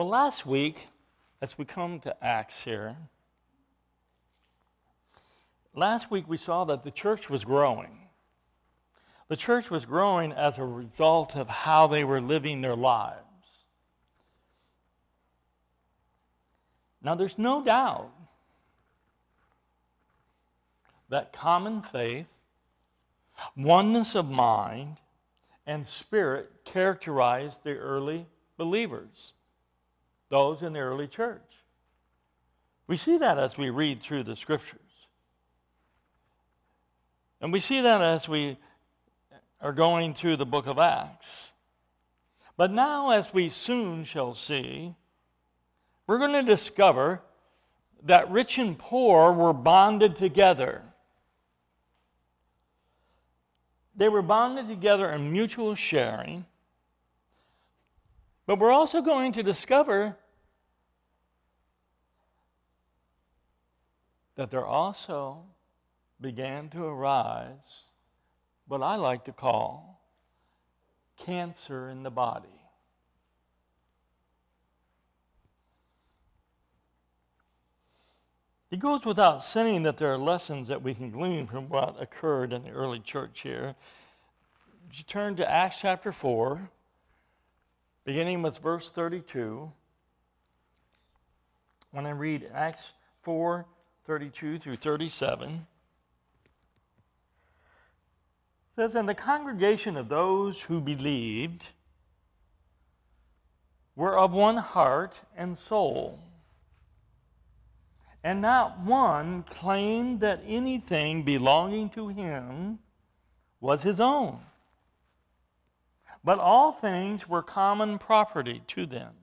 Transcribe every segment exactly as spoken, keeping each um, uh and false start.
Well, last week, as we come to Acts here, last week we saw that the church was growing. The church was growing as a result of how they were living their lives. Now, there's no doubt that common faith, oneness of mind, and spirit characterized the early believers, those in the early church. We see that as we read through the scriptures. And we see that as we are going through the book of Acts. But now, as we soon shall see, we're going to discover that rich and poor were bonded together. They were bonded together in mutual sharing. But we're also going to discover that there also began to arise what I like to call cancer in the body. It goes without saying that there are lessons that we can glean from what occurred in the early church here. You turn to Acts chapter four, beginning with verse thirty-two. When I read Acts four, thirty-two through thirty-seven, it says, "And the congregation of those who believed were of one heart and soul. And not one claimed that anything belonging to him was his own, but all things were common property to them.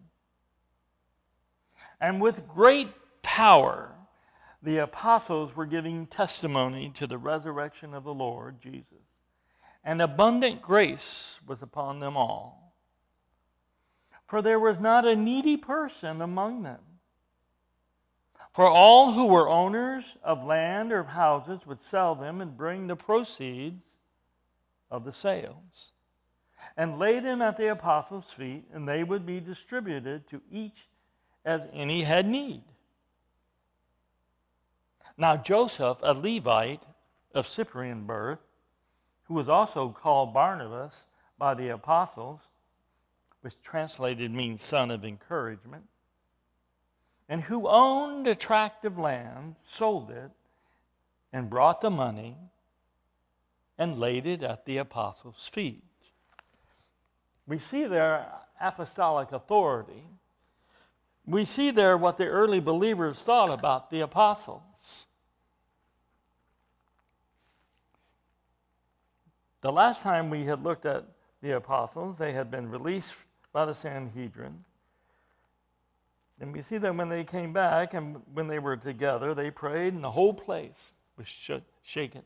And with great power the apostles were giving testimony to the resurrection of the Lord Jesus, and abundant grace was upon them all. For there was not a needy person among them. For all who were owners of land or houses would sell them and bring the proceeds of the sales, and lay them at the apostles' feet, and they would be distributed to each as any had need. Now Joseph, a Levite of Cyprian birth, who was also called Barnabas by the apostles, which translated means son of encouragement, and who owned a tract of land, sold it, and brought the money, and laid it at the apostles' feet." We see there apostolic authority. We see there what the early believers thought about the apostles. The last time we had looked at the apostles, they had been released by the Sanhedrin. And we see that when they came back and when they were together, they prayed and the whole place was sh- shaken.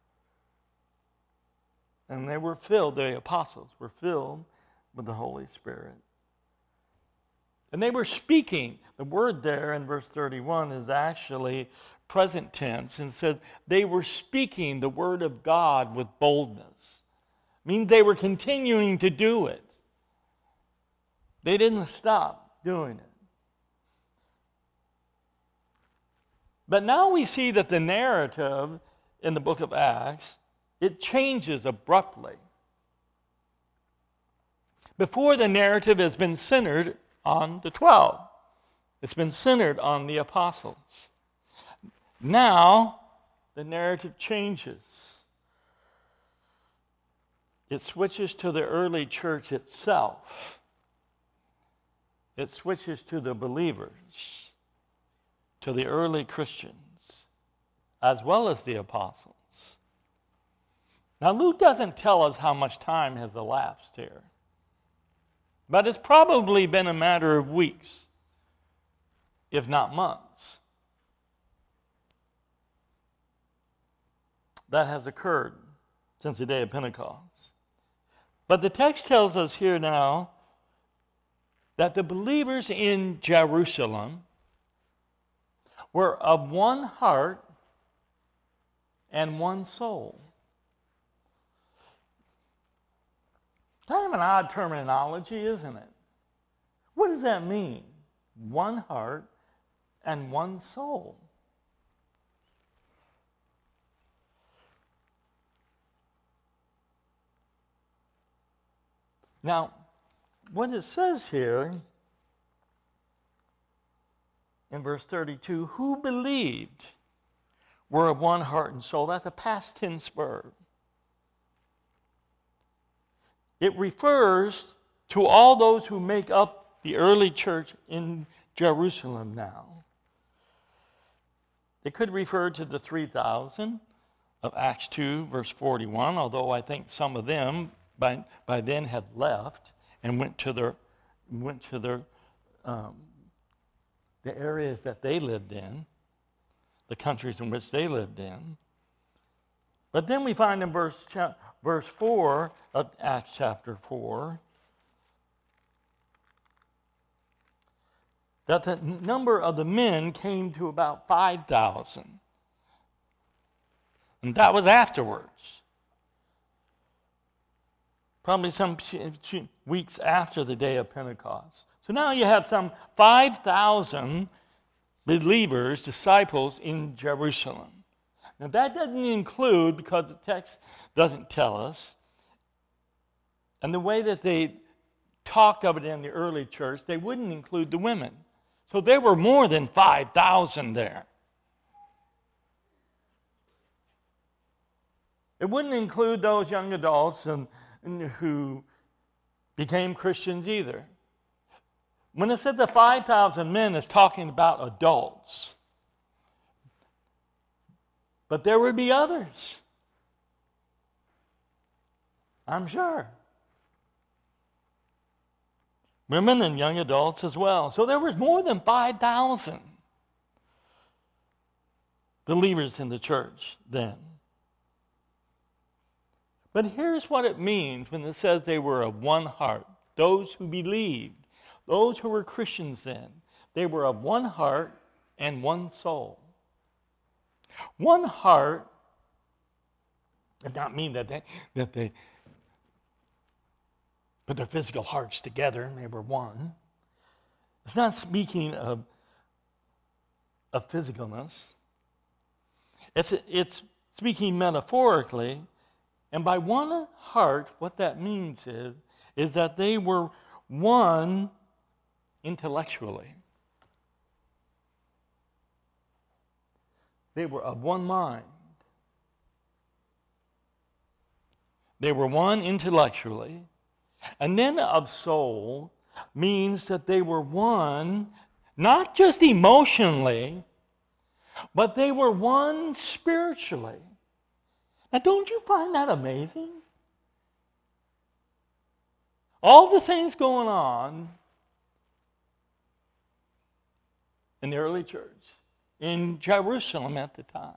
And they were filled, the apostles were filled with the Holy Spirit. And they were speaking. The word there in verse thirty-one is actually present tense and says they were speaking the word of God with boldness. It means they were continuing to do it. They didn't stop doing it. But now we see that the narrative in the book of Acts, it changes abruptly. Before, the narrative has been centered on the twelve. It's been centered on the apostles. Now, the narrative changes. It switches to the early church itself. It switches to the believers, to the early Christians, as well as the apostles. Now, Luke doesn't tell us how much time has elapsed here, but it's probably been a matter of weeks, if not months, that has occurred since the day of Pentecost. But the text tells us here now that the believers in Jerusalem were of one heart and one soul. Kind of an odd terminology, isn't it? What does that mean? one heart, and one soul. Now, what it says here in verse thirty-two, who believed were of one heart and soul. That's a past tense verb. It refers to all those who make up the early church in Jerusalem now. It could refer to the three thousand of Acts two, verse forty-one, although I think some of them by, by then had left and went to their, went to their um, the areas that they lived in, the countries in which they lived in. But then we find in verse, cha- verse four of Acts chapter four that the number of the men came to about five thousand. And that was afterwards. Probably some weeks after the day of Pentecost. So now you have some five thousand believers, disciples in Jerusalem. Now that doesn't include, because the text doesn't tell us, and the way that they talked of it in the early church, they wouldn't include the women. So there were more than five thousand there. It wouldn't include those young adults and, and who became Christians either. When it said the five thousand men, it's talking about adults. But there would be others, I'm sure. Women and young adults as well. So there was more than five thousand believers in the church then. But here's what it means when it says they were of one heart. Those who believed, those who were Christians then, they were of one heart and one soul. One heart does not mean that they, that they put their physical hearts together and they were one. It's not speaking of, of physicalness. It's, it's speaking metaphorically. And by one heart, what that means is, is that they were one intellectually. They were of one mind. They were one intellectually. And then of soul means that they were one, not just emotionally, but they were one spiritually. Now, don't you find that amazing? All the things going on in the early church, in Jerusalem at the time.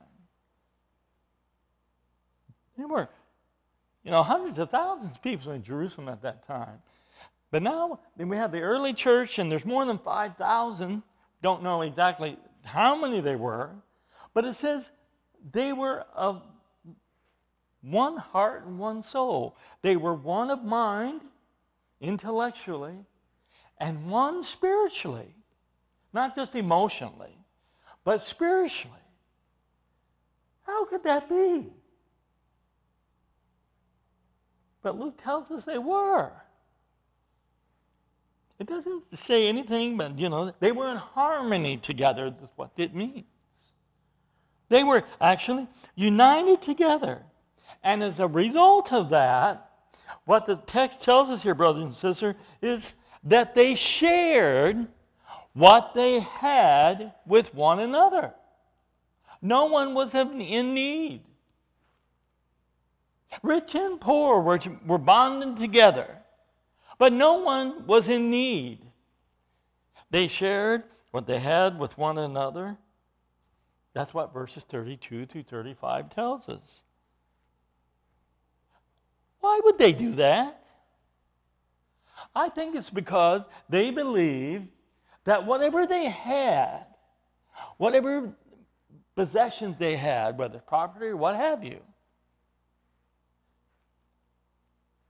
There were, you know, hundreds of thousands of people in Jerusalem at that time. But now then we have the early church, and there's more than five thousand. Don't know exactly how many they were, but it says they were of one heart and one soul. They were one of mind, intellectually, and one spiritually. Not just emotionally, but spiritually. How could that be? But Luke tells us they were. It doesn't say anything, but, you know, they were in harmony together. That's what it means. They were actually united together. And as a result of that, what the text tells us here, brothers and sisters, is that they shared what they had with one another. No one was in need. Rich and poor were, were bonded together, but no one was in need. They shared what they had with one another. That's what verses thirty-two through thirty-five tells us. Why would they do that? I think it's because they believed that whatever they had, whatever possessions they had, whether property or what have you,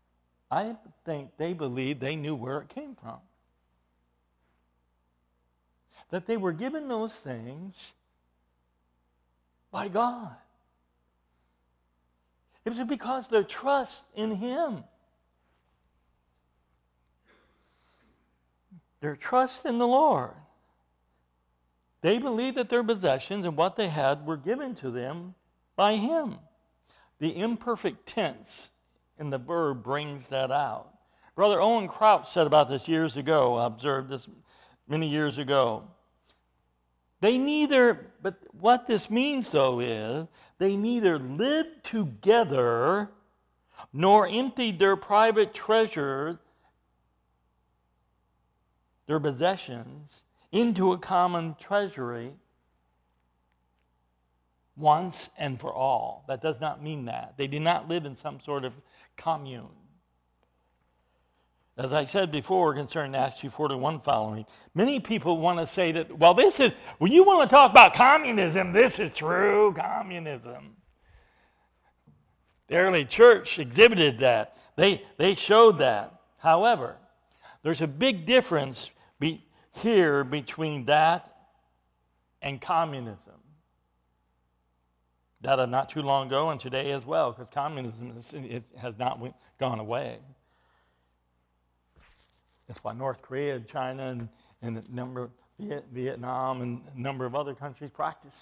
I think they believed they knew where it came from. that they were given those things by God. It was because of their trust in Him. Their trust in the Lord. They believed that their possessions and what they had were given to them by Him. The imperfect tense in the verb brings that out. Brother Owen Crouch said about this years ago. I observed this many years ago. They neither, but what this means though is, they neither lived together nor emptied their private treasure, their possessions, into a common treasury once and for all. That does not mean that. They did not live in some sort of commune. As I said before concerning Acts two forty-one following, many people want to say that, well, this is, when you want to talk about communism, this is true communism. The early church exhibited that. They, they showed that. However, there's a big difference be, here between that and communism. That of not too long ago and today as well, because communism is, it has not went, gone away. That's why North Korea and China and, and a number of Viet, Vietnam and a number of other countries practice.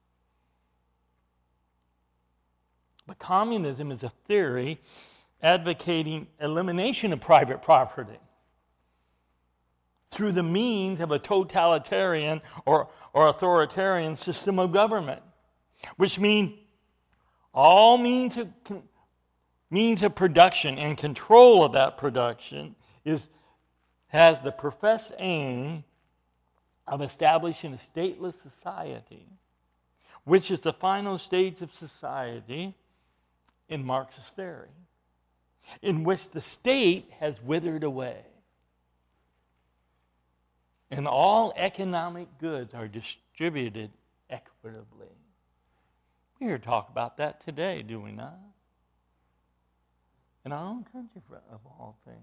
But communism is a theory advocating elimination of private property through the means of a totalitarian or, or authoritarian system of government, which means all means of, means of production and control of that production is has the professed aim of establishing a stateless society, which is the final stage of society in Marxist theory, in which the state has withered away and all economic goods are distributed equitably. We hear talk about that today, do we not? In our own country, of all things.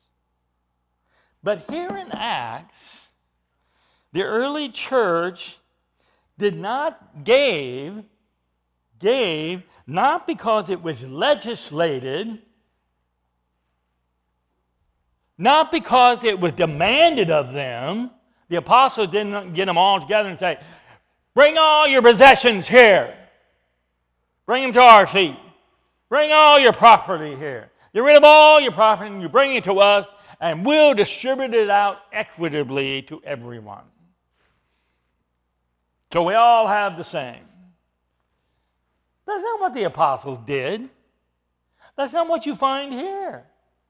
But here in Acts, the early church did not gave, gave not because it was legislated, not because it was demanded of them. The apostles didn't get them all together and say, bring all your possessions here. Bring them to our feet. Bring all your property here. Get rid of all your property and you bring it to us, and we'll distribute it out equitably to everyone. So we all have the same. That's not what the apostles did. That's not what you find here.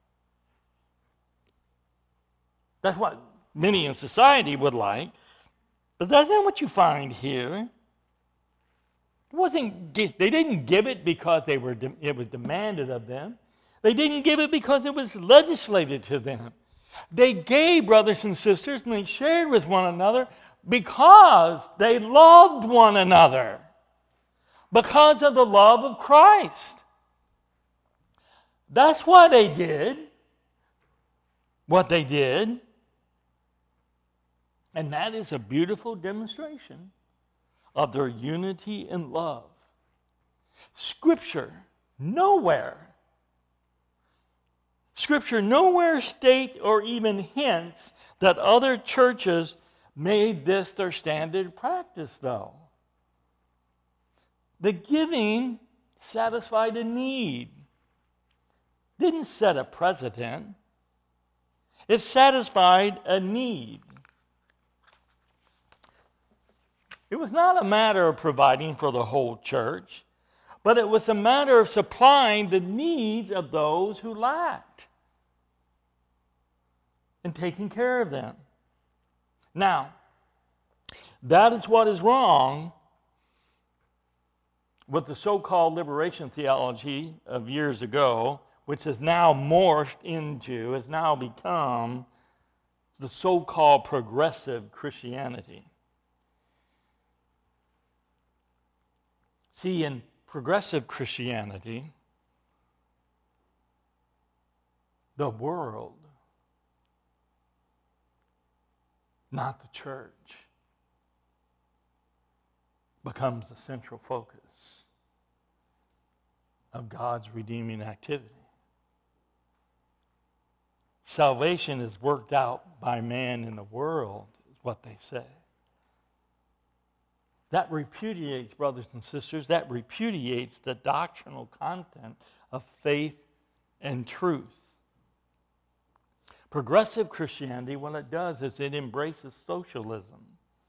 That's what many in society would like, but that's not what you find here. It wasn't, they didn't give it because they were, it was demanded of them. They didn't give it because it was legislated to them. They gave, brothers and sisters, and they shared with one another because they loved one another. Because of the love of Christ. That's why they did what they did. And that is a beautiful demonstration of their unity and love. Scripture, nowhere Scripture nowhere states or even hints that other churches made this their standard practice, though. The giving satisfied a need. Didn't set a precedent. It satisfied a need. It was not a matter of providing for the whole church, but it was a matter of supplying the needs of those who lacked and taking care of them. Now, that is what is wrong with the so-called liberation theology of years ago, which has now morphed into, has now become the so-called progressive Christianity. See, in progressive Christianity, the world, not the church, becomes the central focus of God's redeeming activity. Salvation is worked out by man in the world, is what they say. That repudiates, brothers and sisters, that repudiates the doctrinal content of faith and truth. Progressive Christianity, what it does is it embraces socialism.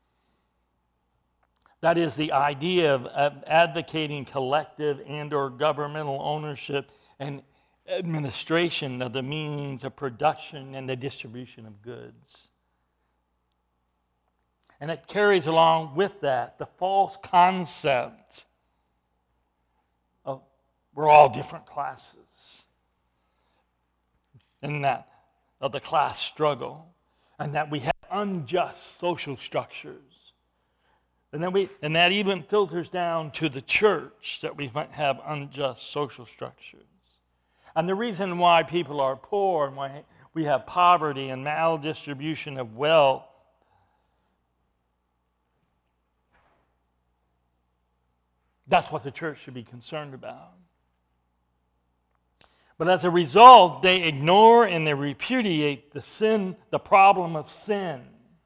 That is the idea of, of advocating collective and or governmental ownership and administration of the means of production and the distribution of goods. And it carries along with that the false concept of we're all different classes, and that of the class struggle, and that we have unjust social structures. And then we and that even filters down to the church, that we might have unjust social structures. And the reason why people are poor and why we have poverty and maldistribution of wealth that's what the church should be concerned about. But as a result, they ignore and they repudiate the sin, the problem of sin.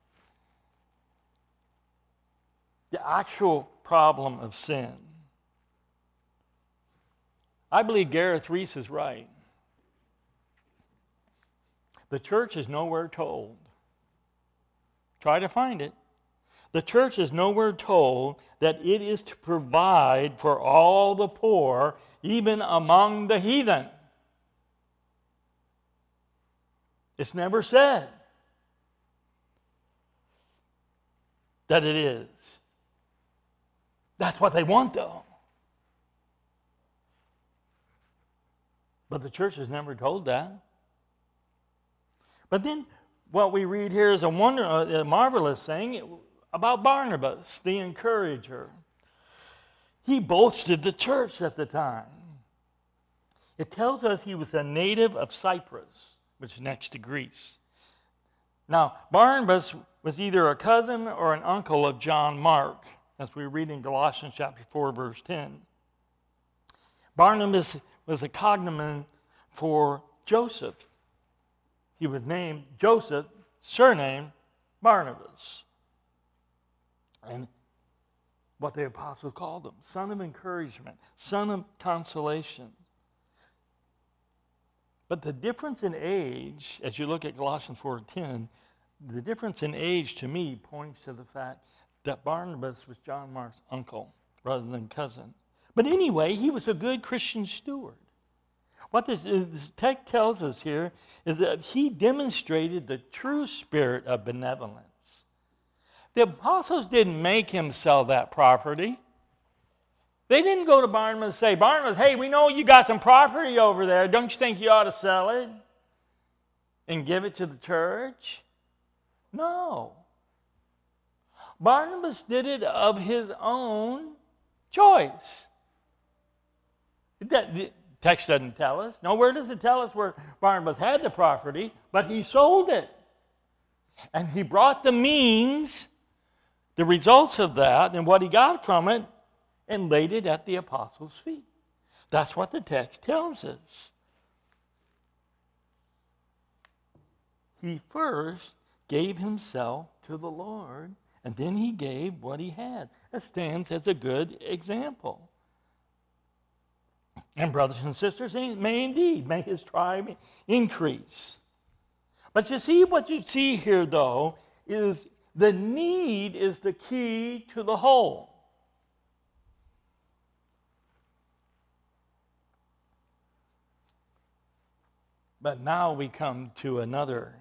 The actual problem of sin. I believe Gareth Reese is right. The church is nowhere told. Try to find it. The church is nowhere told that it is to provide for all the poor, even among the heathen. It's never said that it is. That's what they want, though. But the church has never told that. But then what we read here is a wonder, a marvelous thing about Barnabas, the encourager. He boasted the church at the time. It tells us he was a native of Cyprus, which is next to Greece. Now, Barnabas was either a cousin or an uncle of John Mark, as we read in Galatians chapter four, verse ten. Barnabas was a cognomen for Joseph. He was named Joseph, surname Barnabas. And what the apostle called him, son of encouragement, son of consolation. But the difference in age, as you look at Galatians four ten, the difference in age to me points to the fact that Barnabas was John Mark's uncle rather than cousin. But anyway, he was a good Christian steward. What this, this text tells us here is that he demonstrated the true spirit of benevolence. The apostles didn't make him sell that property. They didn't go to Barnabas and say, Barnabas, hey, we know you got some property over there. Don't you think you ought to sell it and give it to the church? No. Barnabas did it of his own choice. The text doesn't tell us. Nowhere does it tell us where Barnabas had the property, but he sold it. And he brought the means, the results of that, and what he got from it, and laid it at the apostles' feet. That's what the text tells us. He first gave himself to the Lord, and then he gave what he had. That stands as a good example. And brothers and sisters, may indeed make his tribe increase. But you see, what you see here, though, is the need is the key to the whole. But now we come to another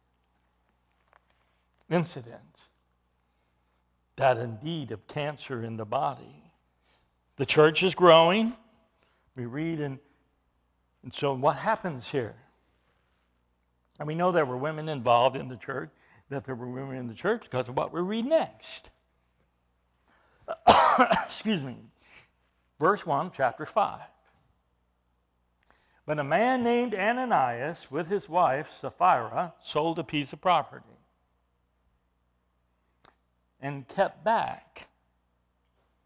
incident, that indeed of cancer in the body. The church is growing. We read, in, and so what happens here? And we know there were women involved in the church, that there were women in the church because of what we read next. Excuse me. Verse one, chapter five. But a man named Ananias with his wife Sapphira sold a piece of property and kept back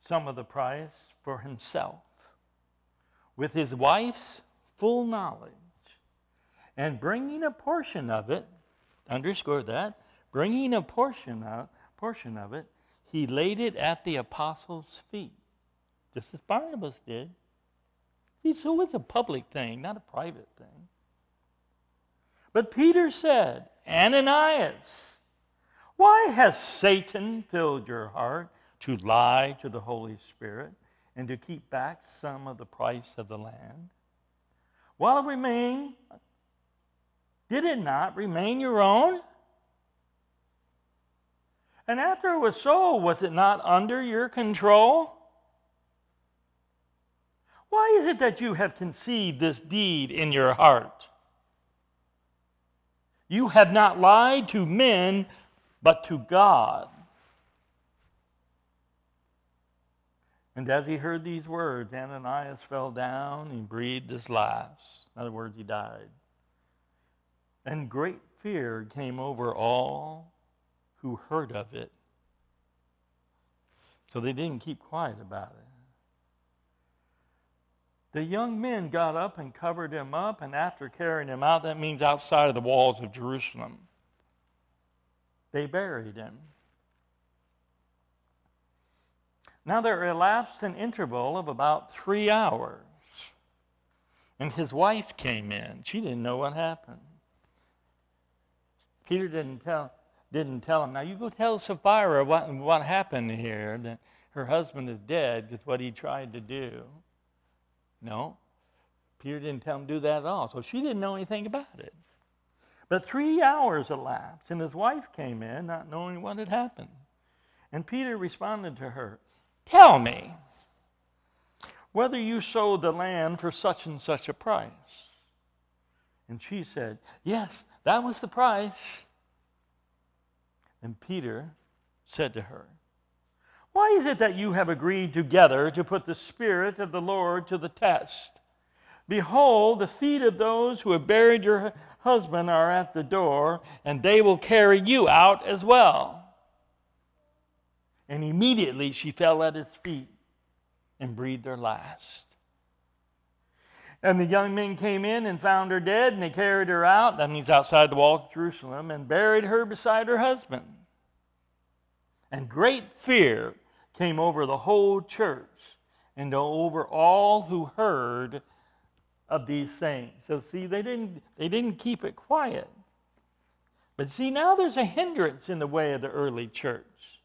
some of the price for himself with his wife's full knowledge, and bringing a portion of it, underscore that, bringing a portion of, portion of it, he laid it at the apostles' feet, just as Barnabas did. See, so it's a public thing, not a private thing. But Peter said, Ananias, why has Satan filled your heart to lie to the Holy Spirit and to keep back some of the price of the land? While it remained, did it not remain your own? And after it was sold, was it not under your control? Why is it that you have conceived this deed in your heart? You have not lied to men, but to God. And as he heard these words, Ananias fell down and breathed his last. In other words, he died. And great fear came over all who heard of it. So they didn't keep quiet about it. The young men got up and covered him up, and after carrying him out, that means outside of the walls of Jerusalem, they buried him. Now there elapsed an interval of about three hours, and his wife came in. She didn't know what happened. Peter didn't tell didn't tell him. Now you go tell Sapphira what what happened here, that her husband is dead because what he tried to do. No, Peter didn't tell him to do that at all. So she didn't know anything about it. But three hours elapsed, and his wife came in, not knowing what had happened. And Peter responded to her, tell me whether you sold the land for such and such a price. And she said, yes, that was the price. And Peter said to her, why is it that you have agreed together to put the Spirit of the Lord to the test? Behold, the feet of those who have buried your husband are at the door, and they will carry you out as well. And immediately she fell at his feet and breathed her last. And the young men came in and found her dead, and they carried her out, that means outside the walls of Jerusalem, and buried her beside her husband. And great fear came over the whole church and over all who heard of these things. So see, they didn't, they didn't keep it quiet. But see, now there's a hindrance in the way of the early church.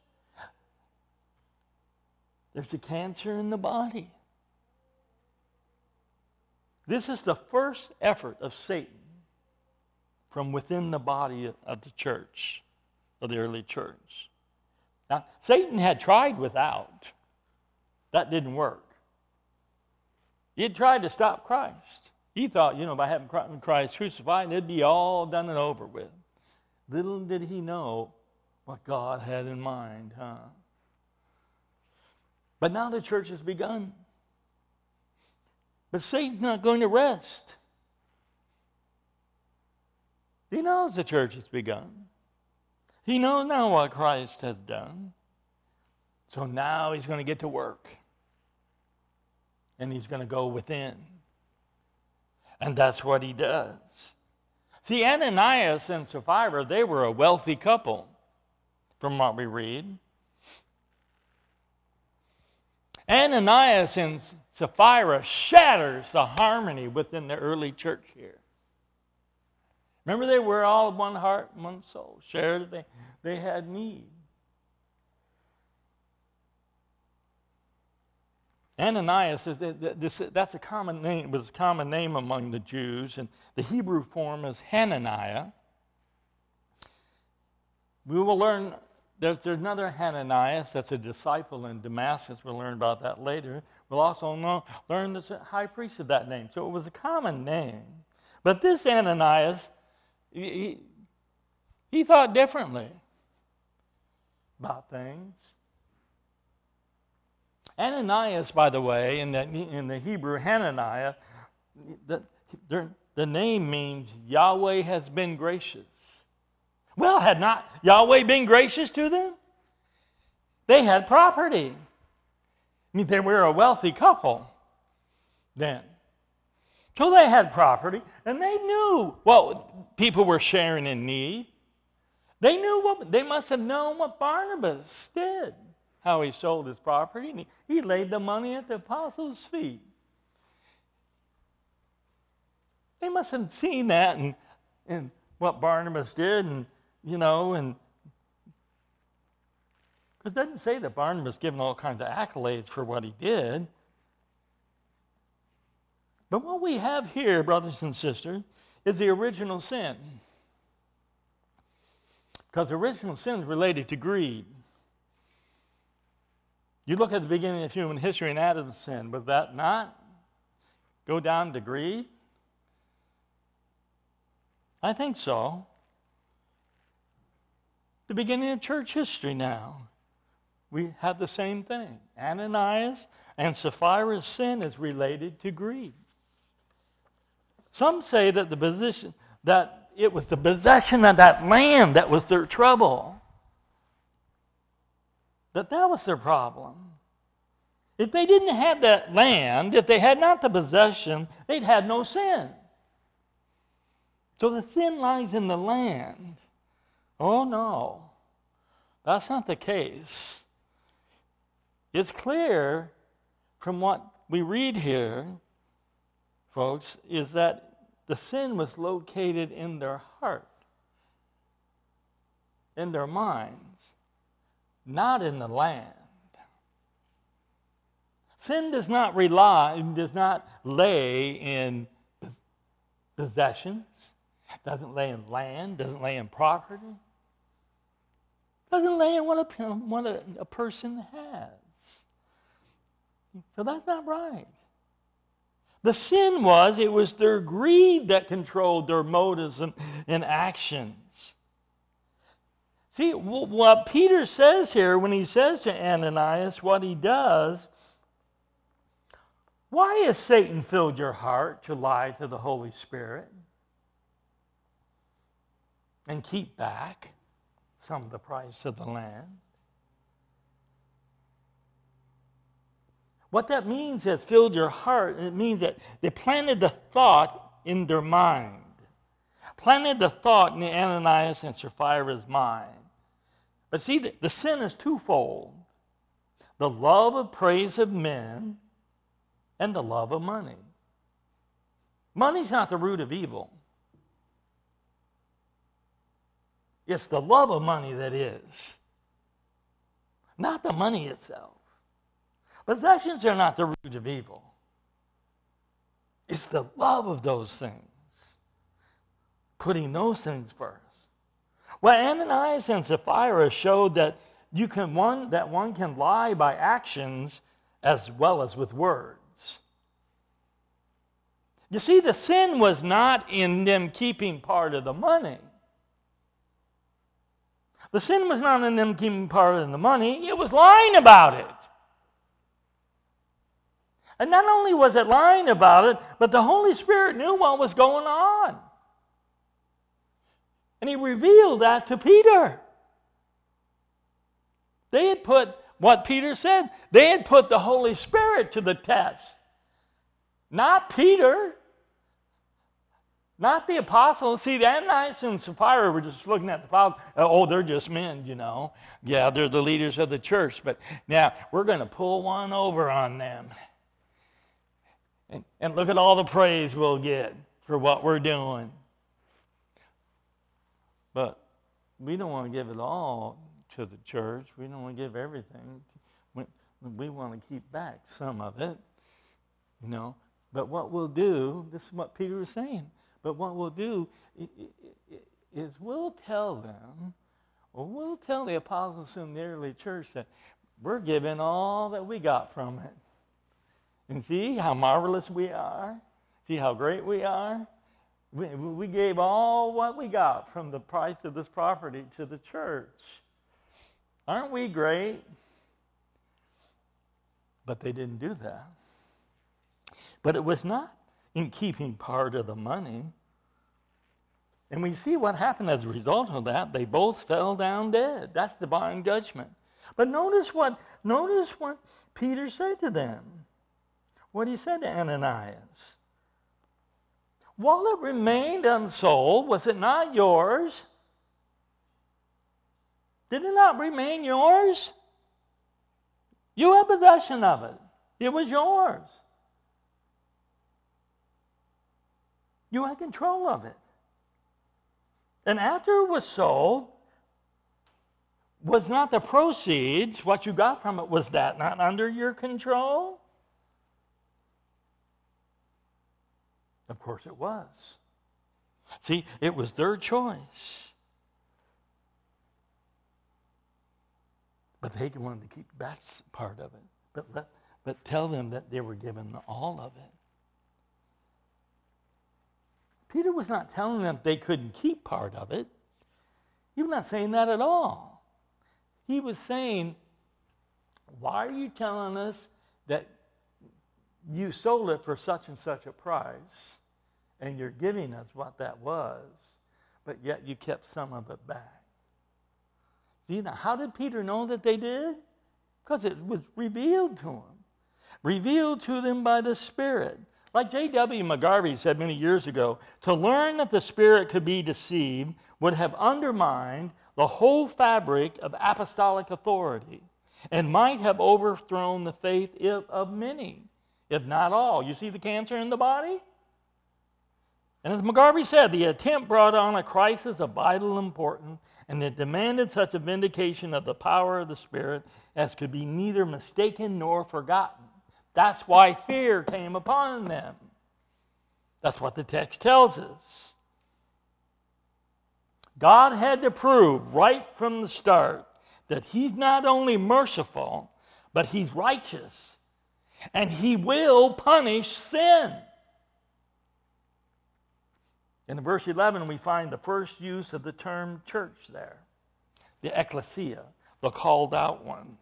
There's a cancer in the body. This is the first effort of Satan from within the body of the church, of the early church. Now, Satan had tried without. That didn't work. He had tried to stop Christ. He thought, you know, by having Christ crucified, it'd be all done and over with. Little did he know what God had in mind, huh? But now the church has begun. But Satan's not going to rest. He knows the church has begun. He knows now what Christ has done. So now he's going to get to work. And he's going to go within. And that's what he does. See, Ananias and Sapphira, they were a wealthy couple, from what we read. Ananias and Sapphira shatters the harmony within the early church here. Remember, they were all of one heart, one soul. Shared, they, they had need. Ananias, is this, that's a common name, was a common name among the Jews, and the Hebrew form is Hananiah. We will learn, there's, there's another Hananias that's a disciple in Damascus. We'll learn about that later. We'll also know, learn there's a high priest of that name. So it was a common name. But this Ananias, he, he thought differently about things. Ananias, by the way, in the, in the Hebrew, Hananiah, the, the, the name means Yahweh has been gracious. Well, had not Yahweh been gracious to them? They had property. I mean, they were a wealthy couple then. So they had property, and they knew what people were sharing in need. They knew what, they must have known what Barnabas did, how he sold his property, and he, he laid the money at the apostles' feet. They must have seen that and, and what Barnabas did, and, you know, and because it doesn't say that Barnabas given all kinds of accolades for what he did. But what we have here, brothers and sisters, is the original sin. Because original sin is related to greed. You look at the beginning of human history and Adam's sin, was that not go down to greed? I think so. The beginning of church history now, we have the same thing. Ananias and Sapphira's sin is related to greed. Some say that the position that it was the possession of that land that was their trouble. That that was their problem. If they didn't have that land, if they had not the possession, they'd had no sin. So the sin lies in the land. Oh no, that's not the case. It's clear from what we read here, folks, is that the sin was located in their heart, in their minds, not in the land. Sin does not rely, does not lay in possessions, doesn't lay in land, doesn't lay in property, doesn't lay in what a, what a, a person has. So that's not right. The sin was, it was their greed that controlled their motives and, and actions. See, what Peter says here, when he says to Ananias what he does, why has Satan filled your heart to lie to the Holy Spirit and keep back some of the price of the land? What that means has filled your heart. It means that they planted the thought in their mind. Planted the thought in the Ananias and Sapphira's mind. But see, the, the sin is twofold. The love of praise of men and the love of money. Money's not the root of evil. It's the love of money that is. Not the money itself. Possessions are not the root of evil. It's the love of those things. Putting those things first. Well, Ananias and Sapphira showed that you can one that one can lie by actions as well as with words. You see, the sin was not in them keeping part of the money. The sin was not in them keeping part of the money. It was lying about it. And not only was it lying about it, but the Holy Spirit knew what was going on. And he revealed that to Peter. They had put, what Peter said, they had put the Holy Spirit to the test. Not Peter. Not the apostles. See, the Ananias and Sapphira were just looking at the apostles. Oh, they're just men, you know. Yeah, they're the leaders of the church. But now we're going to pull one over on them. And, and look at all the praise we'll get for what we're doing. But we don't want to give it all to the church. We don't want to give everything. We, we want to keep back some of it, you know. But what we'll do, this is what Peter was saying, but what we'll do is we'll tell them, or we'll tell the apostles in the early church that we're giving all that we got from it. And see how marvelous we are? See how great we are? We, we gave all what we got from the price of this property to the church. Aren't we great? But they didn't do that. But it was not in keeping part of the money. And we see what happened as a result of that. They both fell down dead. That's divine judgment. But notice what, notice what Peter said to them. What he said to Ananias. While it remained unsold, was it not yours? Did it not remain yours? You had possession of it. It was yours. You had control of it. And after it was sold, was not the proceeds, what you got from it, was that not under your control? Of course it was. See, it was their choice. But they wanted to keep that part of it. But, let, but tell them that they were given all of it. Peter was not telling them they couldn't keep part of it. He was not saying that at all. He was saying, why are you telling us that you sold it for such and such a price, and you're giving us what that was, but yet you kept some of it back? See, now, how did Peter know that they did? Because it was revealed to him. Revealed to them by the Spirit. Like J W McGarvey said many years ago, to learn that the Spirit could be deceived would have undermined the whole fabric of apostolic authority and might have overthrown the faith of many, if not all. You see the cancer in the body? And as McGarvey said, the attempt brought on a crisis of vital importance, and it demanded such a vindication of the power of the Spirit as could be neither mistaken nor forgotten. That's why fear came upon them. That's what the text tells us. God had to prove right from the start that He's not only merciful, but He's righteous. And He will punish sin. In verse eleven, we find the first use of the term church there. The ecclesia, the called out ones.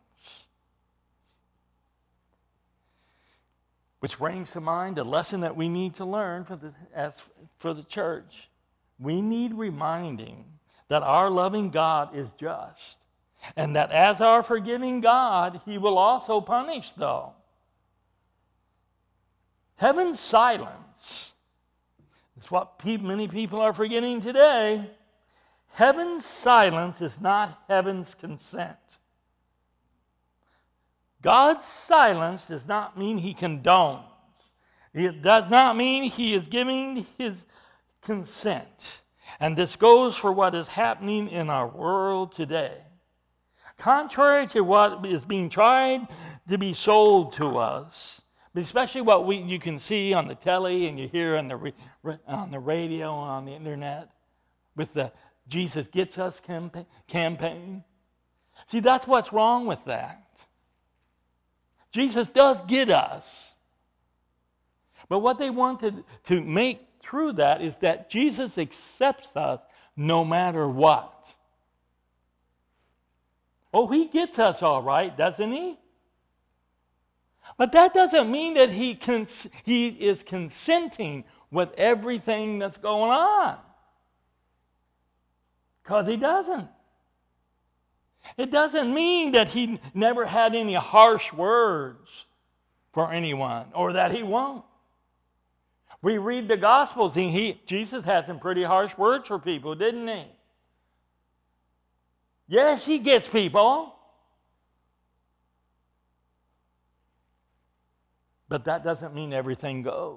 Which brings to mind a lesson that we need to learn for the, as for the church. We need reminding that our loving God is just, and that as our forgiving God, He will also punish, though. Heaven's silence is what pe- many people are forgetting today. Heaven's silence is not heaven's consent. God's silence does not mean He condones. It does not mean He is giving His consent. And this goes for what is happening in our world today. Contrary to what is being tried to be sold to us, especially what we, you can see on the telly and you hear on the, on the radio and on the internet with the Jesus Gets Us campaign. See, that's what's wrong with that. Jesus does get us. But what they wanted to make through that is that Jesus accepts us no matter what. Oh, He gets us all right, doesn't He? But that doesn't mean that he, cons- he is consenting with everything that's going on. Because He doesn't. It doesn't mean that He never had any harsh words for anyone, or that He won't. We read the Gospels, and he, Jesus had some pretty harsh words for people, didn't He? Yes, He gets people. But that doesn't mean everything goes.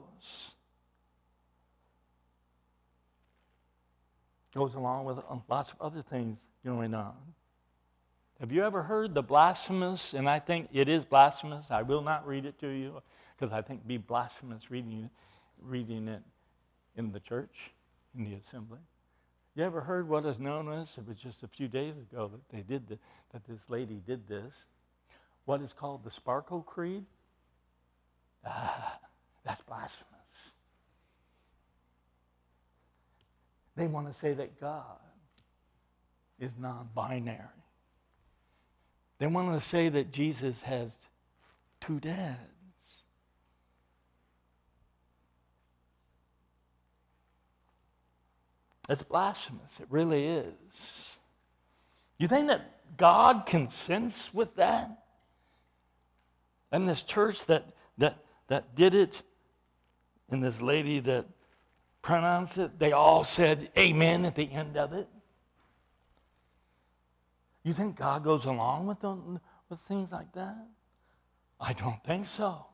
Goes along with lots of other things going on. Have you ever heard the blasphemous, and I think it is blasphemous, I will not read it to you, because I think it'd be blasphemous reading it, reading it in the church, in the assembly. You ever heard what is known as, it was just a few days ago that they did the, that this lady did this, what is called the Sparkle Creed? Ah, that's blasphemous. They want to say that God is non-binary. They want to say that Jesus has two dads. It's blasphemous. It really is. You think that God consents with that? And this church that that that did it, and this lady that pronounced it, they all said amen at the end of it. You think God goes along with, them, with things like that? I don't think so.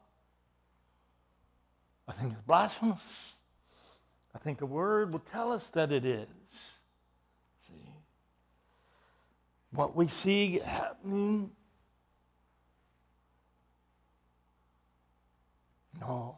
I think it's blasphemous. I think the Word will tell us that it is. See? What we see happening, no.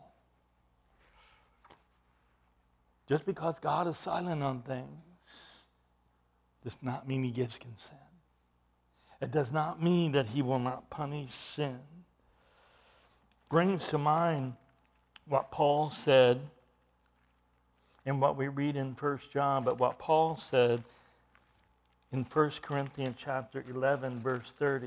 Just because God is silent on things does not mean He gives consent. It does not mean that He will not punish sin. Brings to mind what Paul said and what we read in First John, but what Paul said in First Corinthians chapter eleven, verse thirty.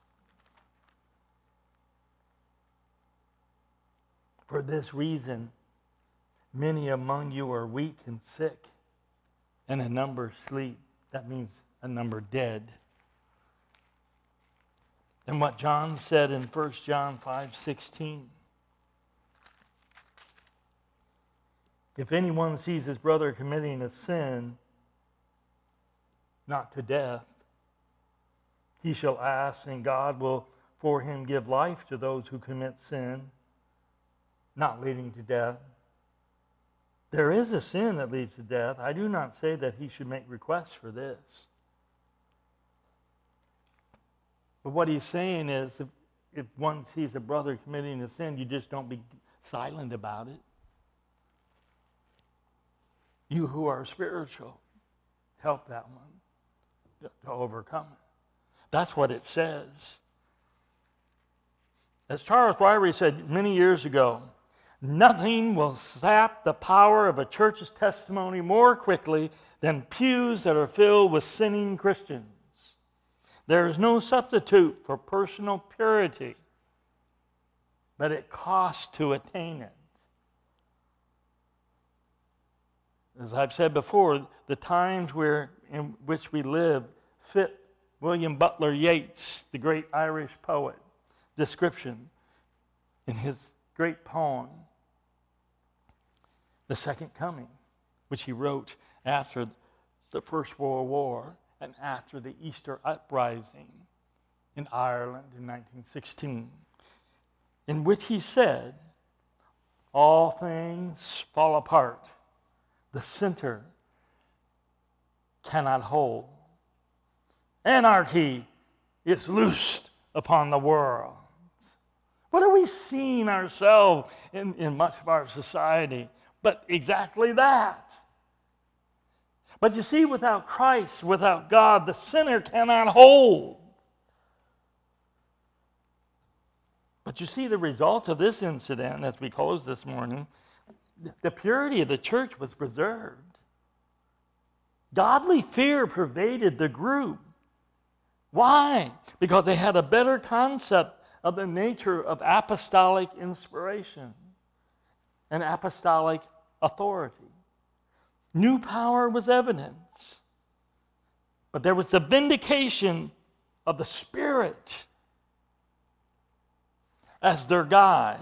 For this reason, many among you are weak and sick, and a number sleep. That means a number dead. And what John said in First John five sixteen. If anyone sees his brother committing a sin, not to death, he shall ask, and God will for him give life to those who commit sin, not leading to death. There is a sin that leads to death. I do not say that he should make requests for this. But what he's saying is, if, if one sees a brother committing a sin, you just don't be silent about it. You who are spiritual, help that one to overcome it. That's what it says. As Charles Ryrie said many years ago, nothing will sap the power of a church's testimony more quickly than pews that are filled with sinning Christians. There is no substitute for personal purity, but it costs to attain it. As I've said before, the times where in which we live fit William Butler Yeats, the great Irish poet, description in his great poem, The Second Coming, which he wrote after the First World War and after the Easter Uprising in Ireland in nineteen sixteen, in which he said, all things fall apart. The center cannot hold. Anarchy is loosed upon the world. What are we seeing ourselves in, in much of our society? But exactly that. But you see, without Christ, without God, the sinner cannot hold. But you see the result of this incident as we close this morning. The purity of the church was preserved. Godly fear pervaded the group. Why? Because they had a better concept of the nature of apostolic inspiration and apostolic authority. New power was evidence, but there was the vindication of the Spirit as their guide.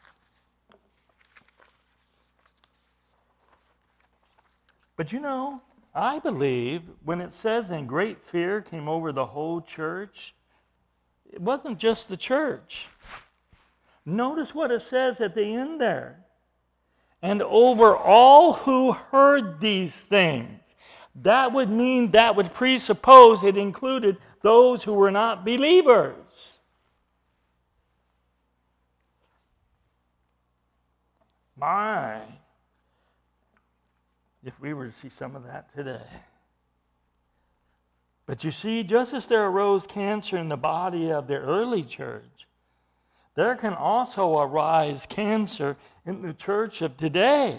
But you know, I believe when it says, and great fear came over the whole church, it wasn't just the church. Notice what it says at the end there. And over all who heard these things. That would mean, that would presuppose it included those who were not believers. My, if we were to see some of that today. But you see, just as there arose cancer in the body of the early church, there can also arise cancer in the church of today.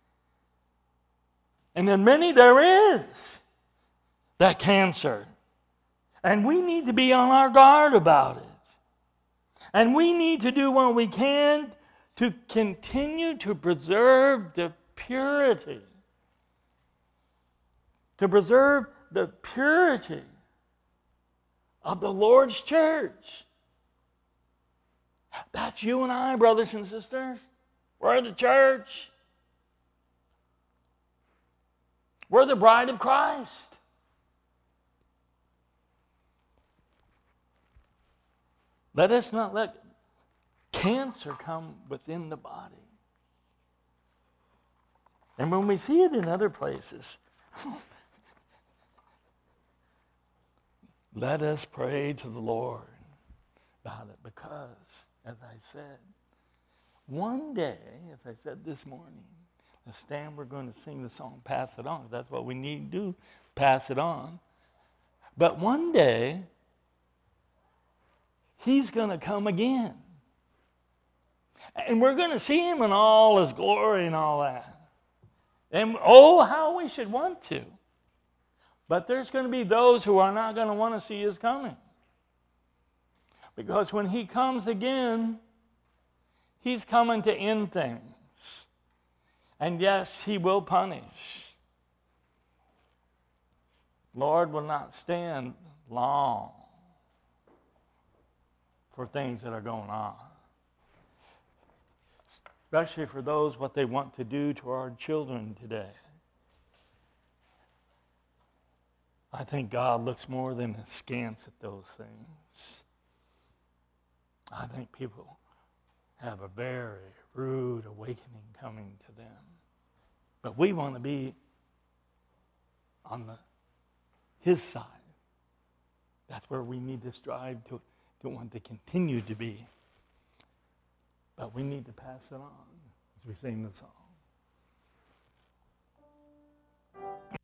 And in many there is that cancer. And we need to be on our guard about it. And we need to do what we can to continue to preserve the purity. To preserve the purity of the Lord's church. That's you and I, brothers and sisters. We're the church. We're the bride of Christ. Let us not let cancer come within the body. And when we see it in other places, let us pray to the Lord about it, because, as I said, one day, as I said this morning, the stand, we're going to sing the song, Pass It On. That's what we need to do, pass it on. But one day, He's going to come again. And we're going to see Him in all His glory and all that. And oh, how we should want to. But there's going to be those who are not going to want to see His coming. Because when He comes again, He's coming to end things. And yes, He will punish. Lord will not stand long for things that are going on. Especially for those, what they want to do to our children today. I think God looks more than askance at those things. I think people have a very rude awakening coming to them. But we want to be on the His side. That's where we need to strive to, to want to continue to be. But we need to pass it on as we sing the song.